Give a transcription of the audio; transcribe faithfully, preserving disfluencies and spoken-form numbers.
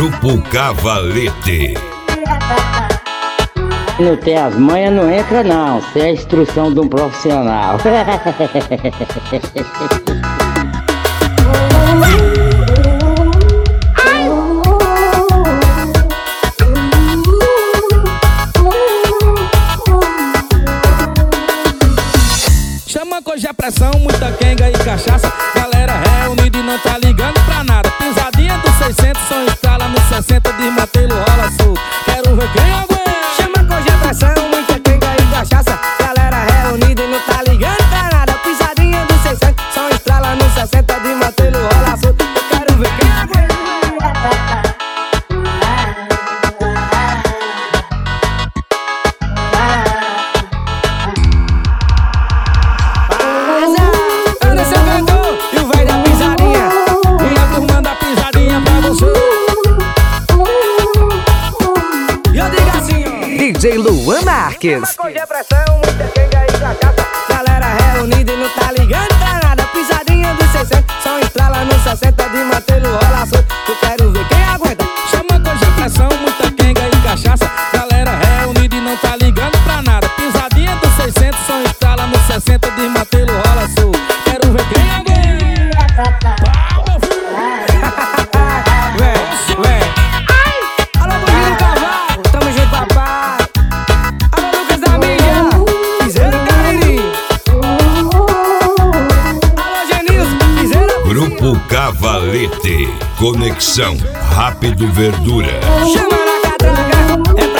Grupo Cavalete. Não tem as manhas, não entra não. Isso é a instrução de um profissional. Chama hoje a pressão, muita quenga e cachaça. Galera reunida e não tá ligando pra nada. Pisadinha dos seiscentos, som estrala no sessenta. Desmantelo, rola solto. Quero ver quem aguenta. Chama hoje a pressão, muita quenga e cachaça. Galera reunida e não tá ligando pra nada. Pisadinha dos seiscentos, som estrala no sessenta. Desmantelo, rola solto. Eu quero ver quem aguenta. D J Luan Marques. Chama hoje a pressão, muita quenga e cachaça. Galera reunida e não tá ligando pra nada. Pisadinha dos seiscentos, som estrala no sessenta. De mantê-lo rola solto, eu quero ver quem aguenta. Chama hoje a pressão, muita quenga e cachaça. Galera reunida e não tá ligando pra nada. Pisadinha dos seiscentos, som estrala no sessenta. Desmantelo, rola solto. Quero ver quem aguenta. Vem, vem. Alô, Bruninho Carvalho, tamo junto, papai. Alô, Lucas da mídia, Piseira Cariri. Alô, Genilson, Piseira. Grupo Cavalete. Conexão Rápido Verdura. Chama na catraca, é